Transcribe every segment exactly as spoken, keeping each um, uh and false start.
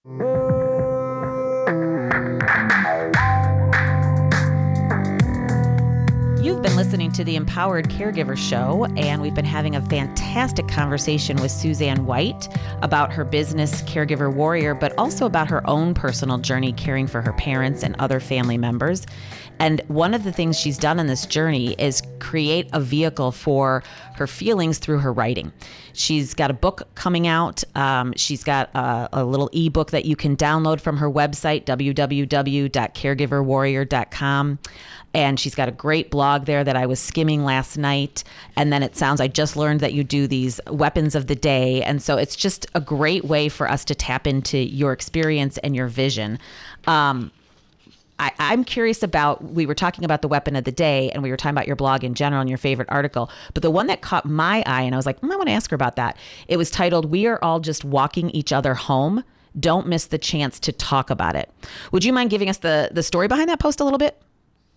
You've been listening to the Empowered Caregiver Show, and we've been having a fantastic conversation with Suzanne White about her business, Caregiver Warrior, but also about her own personal journey caring for her parents and other family members. And one of the things she's done in this journey is create a vehicle for her feelings through her writing. She's got a book coming out. Um, she's got a, a little ebook that you can download from her website, w w w dot caregiver warrior dot com. And she's got a great blog there that I was skimming last night. And then it sounds, I just learned that you do these weapons of the day. And so it's just a great way for us to tap into your experience and your vision. Um, I, I'm curious about, we were talking about the weapon of the day, and we were talking about your blog in general and your favorite article, but the one that caught my eye, and I was like, mm, I want to ask her about that. It was titled, "We Are All Just Walking Each Other Home. Don't Miss the Chance to Talk About It." Would you mind giving us the, the story behind that post a little bit?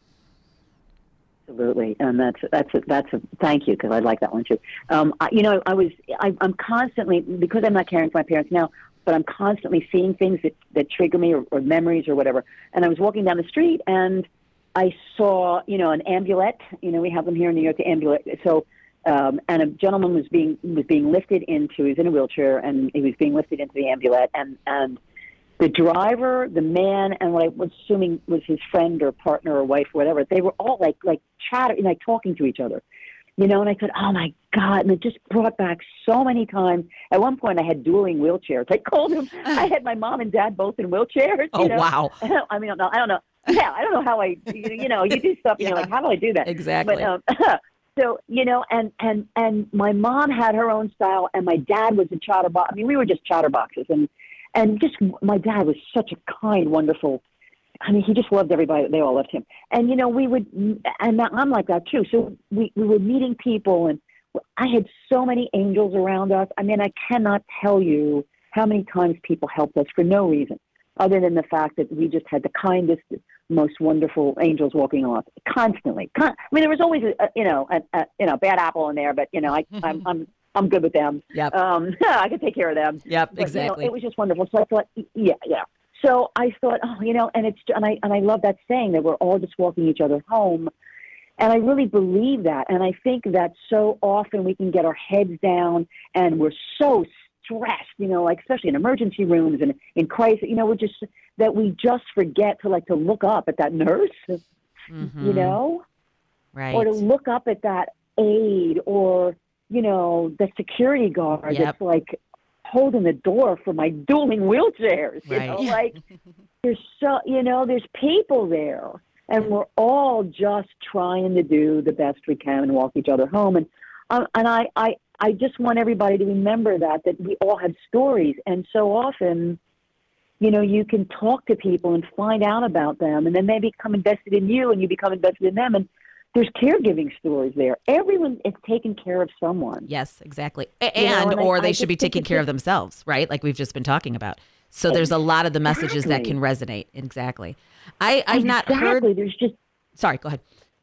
Absolutely, and that's that's a, that's a thank you, because I like that one too. Um, I, you know, I was I, I'm constantly, because I'm not caring for my parents now, but I'm constantly seeing things that, that trigger me, or, or memories or whatever. And I was walking down the street and I saw, you know, an ambulette. You know, we have them here in New York, the ambulette. So, um, and a gentleman was being was being lifted into, he was in a wheelchair, and he was being lifted into the ambulette. And, and the driver, the man, and what I was assuming was his friend or partner or wife or whatever, they were all like, like chattering, like talking to each other. You know, and I thought, oh, my God. And it just brought back so many times. At one point, I had dueling wheelchairs. I called them. I had my mom and dad both in wheelchairs. Oh, you know? wow. I mean, I don't know. Yeah, I don't know how I, you know, you do stuff, and yeah. you're like, how do I do that? Exactly. But, um, so, you know, and, and, and my mom had her own style, and my dad was a chatterbox. I mean, we were just chatterboxes. And, and just my dad was such a kind, wonderful, I mean, he just loved everybody. They all loved him. And, you know, we would, and I'm like that too. So we, we were meeting people, and I had so many angels around us. I mean, I cannot tell you how many times people helped us for no reason, other than the fact that we just had the kindest, most wonderful angels walking on us constantly. Con- I mean, there was always, a, you know, a, a you know, bad apple in there, but, you know, I, I'm, I'm, I'm good with them. Yep. Um, I could take care of them. Yep, but, exactly. You know, it was just wonderful. So I thought, yeah, yeah. So I thought, oh, you know, and it's, and I, and I love that saying that we're all just walking each other home. And I really believe that. And I think that so often we can get our heads down and we're so stressed, you know, like especially in emergency rooms and in crisis, you know, we're just, that we just forget to like to look up at that nurse, mm-hmm. you know, right. or to look up at that aide, or, you know, the security guard yep. that's like holding the door for my dueling wheelchairs, you right. know, like there's so, you know, there's people there, and we're all just trying to do the best we can and walk each other home. And, um, and I, I, I just want everybody to remember that, that we all have stories. And so often, you know, you can talk to people and find out about them, and then they become invested in you and you become invested in them. And there's caregiving stories there. Everyone is taking care of someone. Yes, exactly. And, you know, and or I, they I should be taking care of themselves, right? Like we've just been talking about. So there's a lot of the messages exactly. that can resonate. Exactly. I, I've exactly. not heard. There's just. Sorry, go ahead.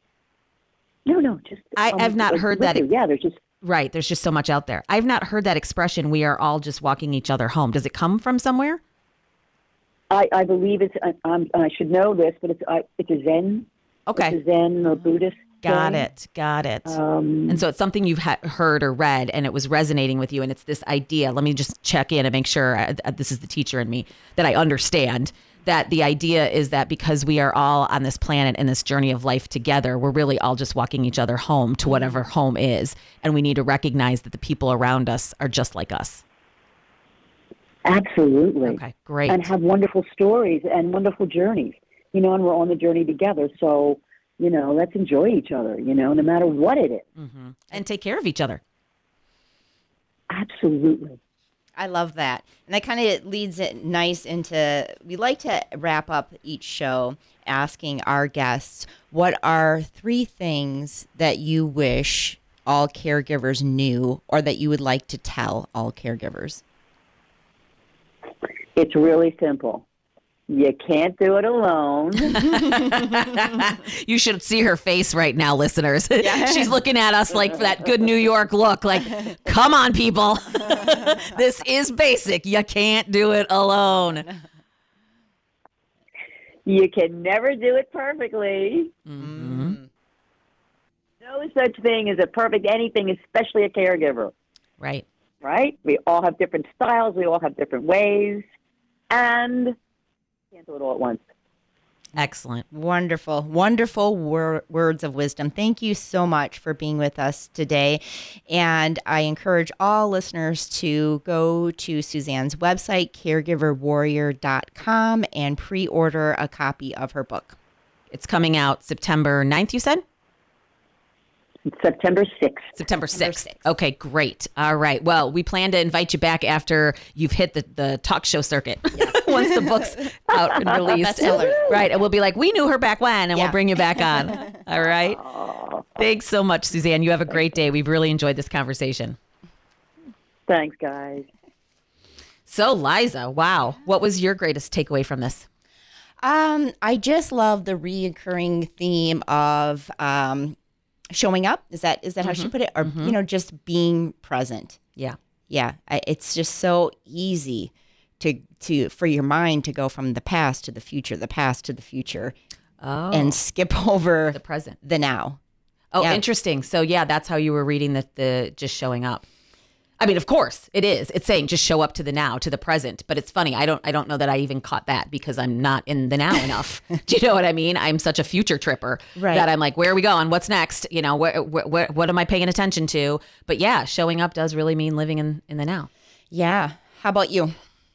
No, no, just. I, um, I've not like, heard that. You. Yeah, there's just. Right. There's just so much out there. I've not heard that expression, "We are all just walking each other home." Does it come from somewhere? I, I believe it's, I, I'm, I should know this, but it's uh, it's a Zen. Okay. It's a Zen or Buddhist. Got thing. it. Got it. Um, and so it's something you've ha- heard or read, and it was resonating with you. And it's this idea. Let me just check in and make sure I, I, this is the teacher in me, that I understand that the idea is that because we are all on this planet in this journey of life together, we're really all just walking each other home to whatever home is. And we need to recognize that the people around us are just like us. Absolutely. Okay, great. And have wonderful stories and wonderful journeys, you know, and we're on the journey together. So, you know, let's enjoy each other, you know, no matter what it is. Mm-hmm. And take care of each other. Absolutely. I love that. And that kind of leads it nice into, we like to wrap up each show asking our guests, what are three things that you wish all caregivers knew, or that you would like to tell all caregivers? It's really simple. You can't do it alone. You should see her face right now, listeners. Yeah. She's looking at us like that good New York look, like, come on, people. This is basic. You can't do it alone. You can never do it perfectly. Mm-hmm. No such thing as a perfect anything, especially a caregiver. Right. Right? We all have different styles. We all have different ways. And can't do it all at once. Excellent. Wonderful, wonderful wor- words of wisdom. Thank you so much for being with us today. And I encourage all listeners to go to Suzanne's website, caregiver warrior dot com, and pre-order a copy of her book. It's coming out September ninth, you said? September sixth. September sixth. Okay, great. All right. Well, we plan to invite you back after you've hit the, the talk show circuit. Yes. Once the book's out and released. Right. And we'll be like, we knew her back when, and yeah. we'll bring you back on. All right. Oh. Thanks so much, Suzanne. You have a great day. We've really enjoyed this conversation. Thanks, guys. So, Liza, wow. What was your greatest takeaway from this? Um, I just love the reoccurring theme of um, showing up. Is that is that mm-hmm. how she put it? Or, mm-hmm. you know, just being present. Yeah. Yeah. I, it's just so easy to to for your mind to go from the past to the future, the past to the future, oh. and skip over the present, the now. Oh, yeah. Interesting. So, yeah, that's how you were reading the, the just showing up. I mean, of course it is. It's saying just show up to the now, to the present. But it's funny. I don't I don't know that I even caught that because I'm not in the now enough. Do you know what I mean? I'm such a future tripper right. that I'm like, where are we going? What's next? You know, where, where, where, what am I paying attention to? But yeah, showing up does really mean living in, in the now. Yeah. How about you?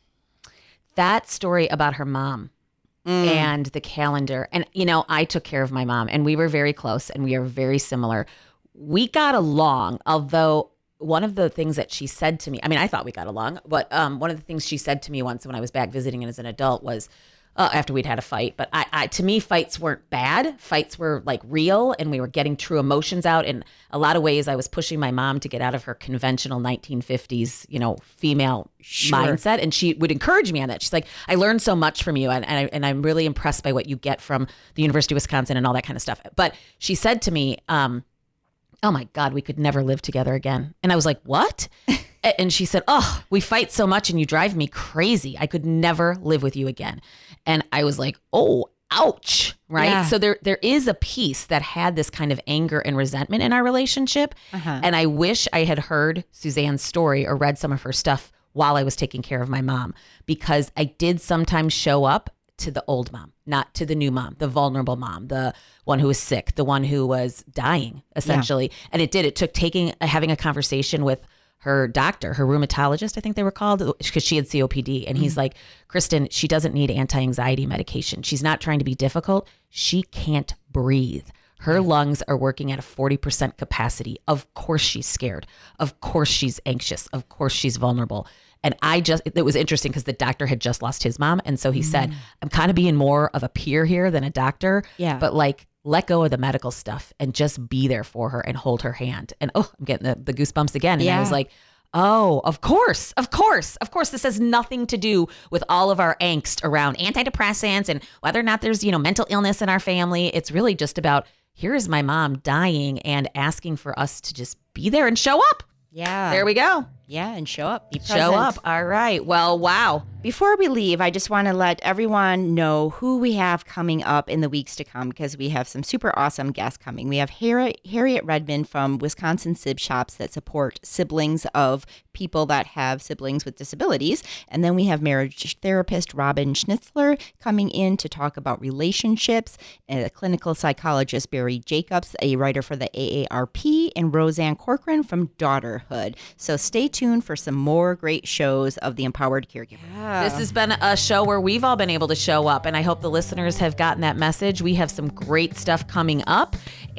That story about her mom mm. and the calendar. And, you know, I took care of my mom and we were very close and we are very similar. We got along, although one of the things that she said to me, I mean, I thought we got along, but um, one of the things she said to me once when I was back visiting as an adult was, uh, after we'd had a fight, but I, I, to me, fights weren't bad. Fights were like real and we were getting true emotions out. In a lot of ways, I was pushing my mom to get out of her conventional nineteen fifties, you know, female sure. mindset. And she would encourage me on that. She's like, I learned so much from you. And, and, I, and I'm really impressed by what you get from the University of Wisconsin and all that kind of stuff. But she said to me, um, oh my God, we could never live together again. And I was like, what? And she said, oh, we fight so much and you drive me crazy. I could never live with you again. And I was like, oh, ouch. Right. Yeah. So there, there is a piece that had this kind of anger and resentment in our relationship. Uh-huh. And I wish I had heard Suzanne's story or read some of her stuff while I was taking care of my mom, because I did sometimes show up to the old mom, not to the new mom, the vulnerable mom, the one who was sick, the one who was dying, essentially. Yeah. And it did. It took taking having a conversation with her doctor, her rheumatologist, I think they were called, because she had C O P D. And mm-hmm. he's like, Kristen, she doesn't need anti-anxiety medication. She's not trying to be difficult. She can't breathe. Her lungs are working at a forty percent capacity. Of course she's scared. Of course she's anxious. Of course she's vulnerable. And I just, it was interesting because the doctor had just lost his mom. And so he mm. said, I'm kind of being more of a peer here than a doctor. Yeah. But like, let go of the medical stuff and just be there for her and hold her hand. And oh, I'm getting the, the goosebumps again. And yeah. I was like, oh, of course, of course, of course. This has nothing to do with all of our angst around antidepressants and whether or not there's, you know, mental illness in our family. It's really just about, here's my mom dying and asking for us to just be there and show up. Yeah. There we go. Yeah, and show up. Be present. Show up. All right. Well, wow. Before we leave, I just want to let everyone know who we have coming up in the weeks to come, because we have some super awesome guests coming. We have Harriet, Harriet Redmond from Wisconsin Sib Shops that support siblings of people that have siblings with disabilities. And then we have marriage therapist Robin Schnitzler coming in to talk about relationships, and a clinical psychologist Barry Jacobs, a writer for the A A R P, and Roseanne Corcoran from Daughterhood. So stay tuned for some more great shows of the Empowered Caregiver. Yeah. This has been a show where we've all been able to show up, and I hope the listeners have gotten that message. We have some great stuff coming up,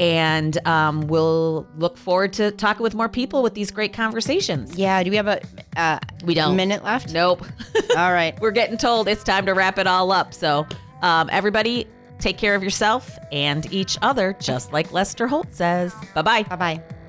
and um, we'll look forward to talking with more people with these great conversations. Yeah. Do we have a uh, we don't. minute left? Nope. All right. We're getting told it's time to wrap it all up. So um, everybody, take care of yourself and each other, just like Lester Holt says. Bye-bye. Bye-bye.